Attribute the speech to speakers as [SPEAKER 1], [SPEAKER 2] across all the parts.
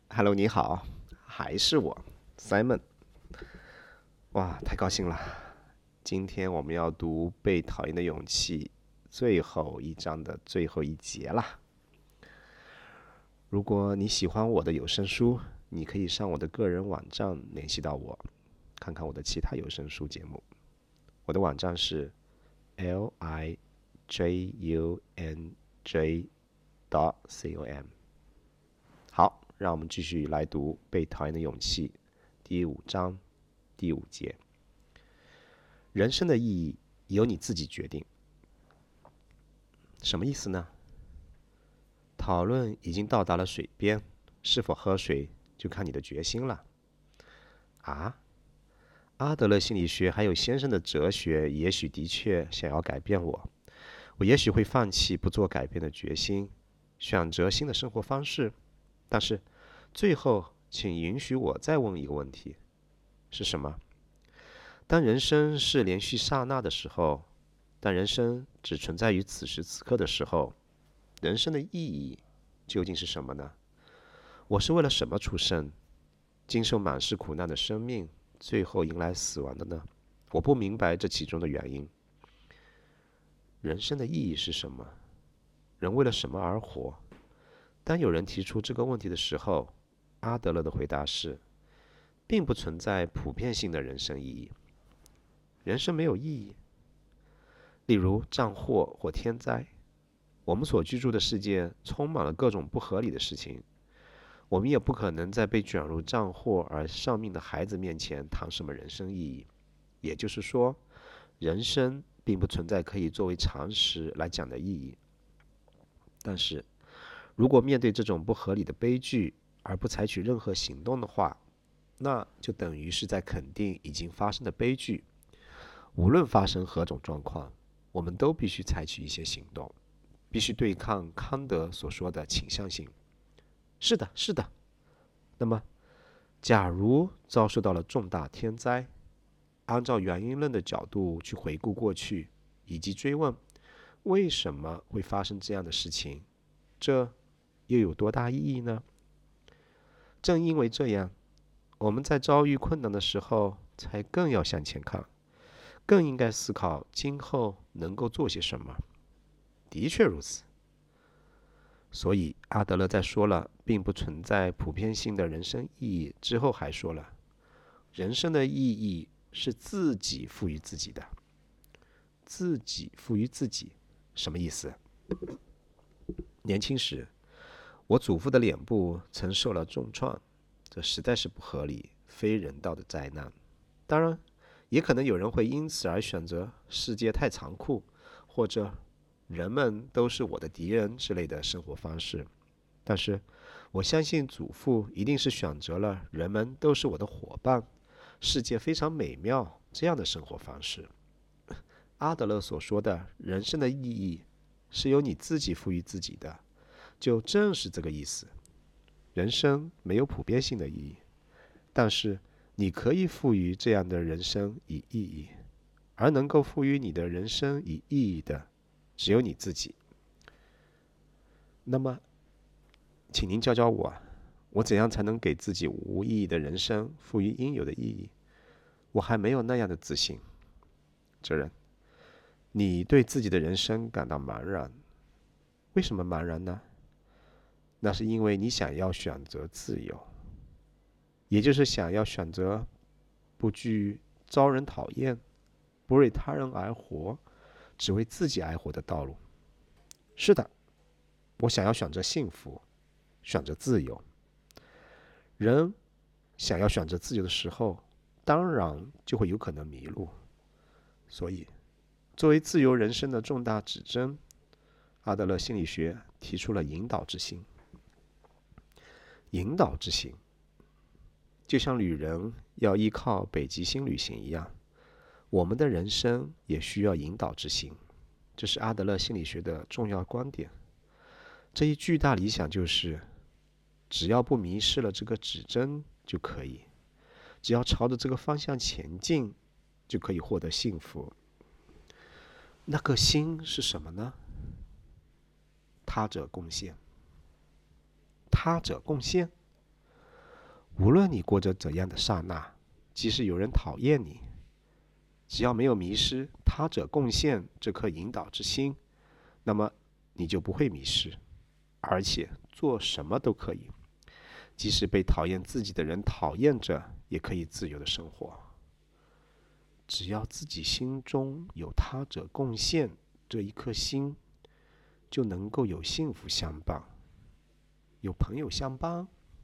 [SPEAKER 1] Hello，你好，还是我，Simon。哇，太高兴了！今天我们要读《被讨厌的勇气》最后一章的最后一节啦。如果你喜欢我的有声书，你可以上我的个人网站联系到我，看看我的其他有声书节目。我的网站是 lijunj.com。好，让我们继续来读《被讨厌的勇气》第5章第5节。人生的意义由你自己决定。什么意思呢？讨论已经到达了水边，是否喝水就看你的决心了。啊？阿德勒心理学还有先生的哲学也许的确想要改变我，我也许会放弃不做改变的决心，选择新的生活方式。但是最后请允许我再问一个问题，是什么？当人生是连续刹那的时候，当人生只存在于此时此刻的时候，人生的意义究竟是什么呢？我是为了什么出生？经受满是苦难的生命，最后迎来死亡的呢？我不明白这其中的原因。人生的意义是什么？人为了什么而活？当有人提出这个问题的时候，阿德勒的回答是，并不存在普遍性的人生意义。人生没有意义。例如战祸或天灾，我们所居住的世界充满了各种不合理的事情，我们也不可能在被卷入战祸而丧命的孩子面前谈什么人生意义。也就是说，人生并不存在可以作为常识来讲的意义。但是，如果面对这种不合理的悲剧而不采取任何行动的话，那就等于是在肯定已经发生的悲剧。无论发生何种状况，我们都必须采取一些行动，必须对抗康德所说的倾向性。是的，是的。那么，假如遭受到了重大天灾，按照原因论的角度去回顾过去，以及追问为什么会发生这样的事情，这又有多大意义呢？正因为这样，我们在遭遇困难的时候，才更要向前看，更应该思考今后能够做些什么。的确如此。所以阿德勒在说了并不存在普遍性的人生意义之后，还说了，人生的意义是自己赋予自己的。自己赋予自己，什么意思？年轻时，我祖父的脸部曾受了重创，这实在是不合理、非人道的灾难。当然，也可能有人会因此而选择世界太残酷，或者人们都是我的敌人之类的生活方式。但是，我相信祖父一定是选择了人们都是我的伙伴，世界非常美妙这样的生活方式。阿德勒所说的人生的意义是由你自己赋予自己的，就正是这个意思。人生没有普遍性的意义，但是你可以赋予这样的人生以意义，而能够赋予你的人生以意义的，只有你自己。那么，请您教教我，我怎样才能给自己无意义的人生赋予应有的意义？我还没有那样的自信。哲人，你对自己的人生感到茫然，为什么茫然呢？那是因为你想要选择自由，也就是想要选择不惧遭人讨厌，不为他人而活，只为自己而活的道路。是的，我想要选择幸福，选择自由。人想要选择自由的时候，当然就会有可能迷路。所以，作为自由人生的重大指针，阿德勒心理学提出了引导之行。引导之行，就像旅人要依靠北极星旅行一样，我们的人生也需要引导之行。这是阿德勒心理学的重要观点。这一巨大理想就是，只要不迷失了这个指针就可以，只要朝着这个方向前进，就可以获得幸福。那个心是什么呢？他者贡献。他者贡献？ 无论你过着怎样的刹那，即使有人讨厌你，只要没有迷失他者贡献这颗引导之心，那么你就不会迷失，而且做什么都可以。即使被讨厌自己的人讨厌着，也可以自由的生活。只要自己心中有他者贡献这一颗心，就能够有幸福相伴，有朋友相帮。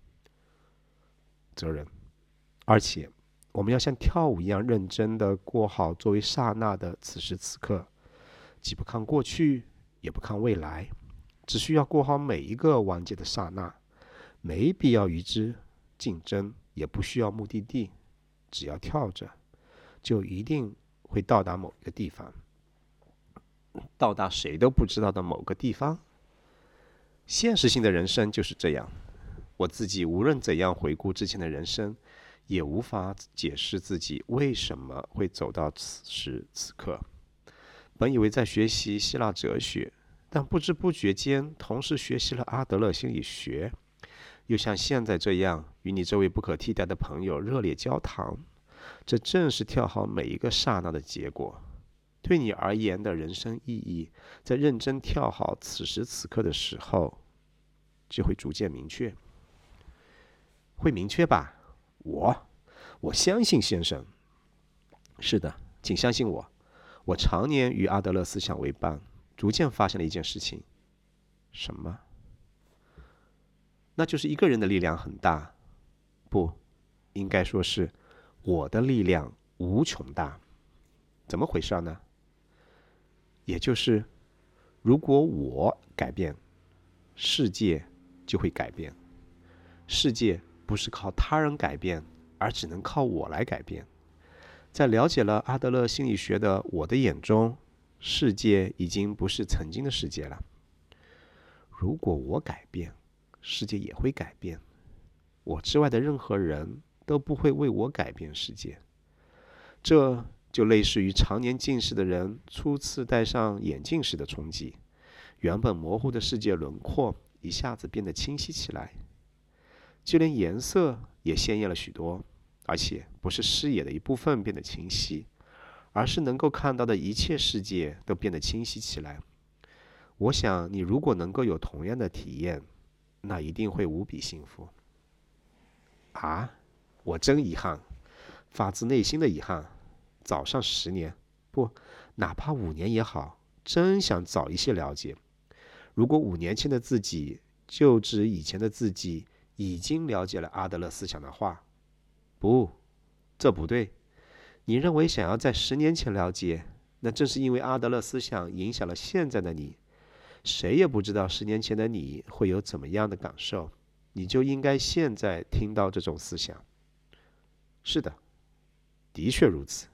[SPEAKER 1] 责任，而且我们要像跳舞一样认真地过好作为刹那的此时此刻，既不看过去，也不看未来，只需要过好每一个完结的刹那，没必要与之竞争，也不需要目的地，只要跳着，就一定会到达某一个地方，到达谁都不知道的某个地方。现实性的人生就是这样，我自己无论怎样回顾之前的人生，也无法解释自己为什么会走到此时此刻。本以为在学习希腊哲学，但不知不觉间同时学习了阿德勒心理学，又像现在这样与你这位不可替代的朋友热烈交谈，这正是跳好每一个刹那的结果。对你而言的人生意义，在认真跳好此时此刻的时候，就会逐渐明确。会明确吧？我相信先生。是的，请相信我。我常年与阿德勒思想为伴，逐渐发现了一件事情。什么？那就是一个人的力量很大，不，应该说是我的力量无穷大。怎么回事呢？也就是，如果我改变，世界就会改变。世界不是靠他人改变，而只能靠我来改变。在了解了阿德勒心理学的我的眼中，世界已经不是曾经的世界了。如果我改变，世界也会改变。我之外的任何人都不会为我改变世界。这就类似于常年近视的人初次戴上眼镜时的冲击，原本模糊的世界轮廓一下子变得清晰起来，就连颜色也鲜艳了许多，而且不是视野的一部分变得清晰，而是能够看到的一切世界都变得清晰起来。我想你如果能够有同样的体验，那一定会无比幸福。啊，我真遗憾，发自内心的遗憾。早上10年，不，哪怕5年也好，真想早一些了解。如果5年前的自己就指以前的自己已经了解了阿德勒思想的话，不，这不对。你认为想要在10年前了解，那正是因为阿德勒思想影响了现在的你。谁也不知道10年前的你会有怎么样的感受，你就应该现在听到这种思想。是的，的确如此。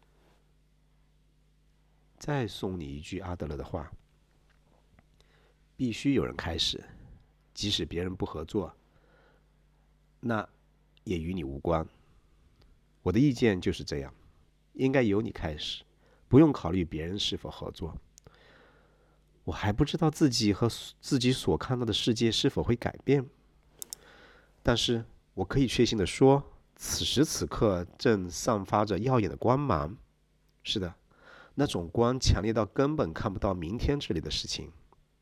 [SPEAKER 1] 再送你一句阿德勒的话：必须有人开始，即使别人不合作，那也与你无关。我的意见就是这样，应该由你开始，不用考虑别人是否合作。我还不知道自己和自己所看到的世界是否会改变，但是我可以确信地说，此时此刻正散发着耀眼的光芒。是的，那种光强烈到根本看不到明天这里的事情。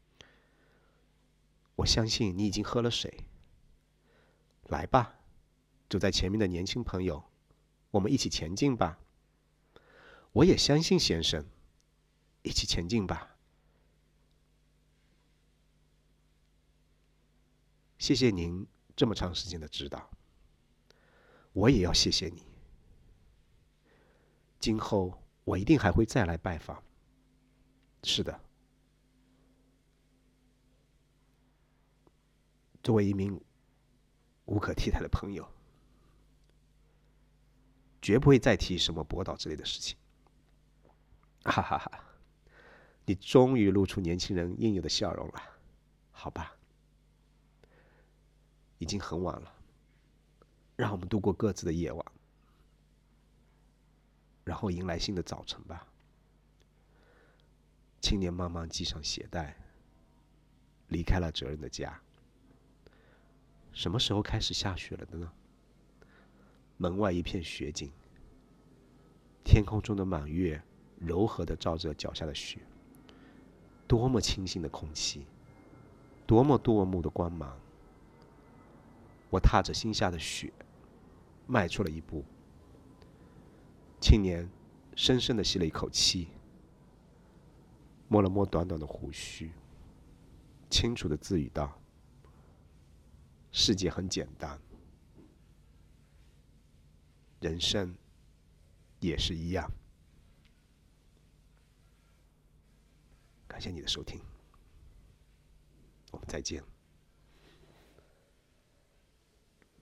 [SPEAKER 1] 我相信你已经喝了水。来吧，走在前面的年轻朋友，我们一起前进吧。我也相信先生，一起前进吧。谢谢您这么长时间的指导，我也要谢谢你。今后我一定还会再来拜访。是的，作为一名无可替代的朋友，绝不会再提什么博导之类的事情。哈哈哈，你终于露出年轻人应有的笑容了，好吧？已经很晚了，让我们度过各自的夜晚，然后迎来新的早晨吧。青年慢慢系上鞋带，离开了责任的家。什么时候开始下雪了的呢？ 门外一片雪景，天空中的满月柔和地照着脚下的雪，多么清新的空气，多么夺目的光芒。我踏着心下的雪，迈出了一步。青年深深地吸了一口气，摸了摸短短的胡须，清楚地自语道：世界很简单，人生也是一样。感谢你的收听，我们再见。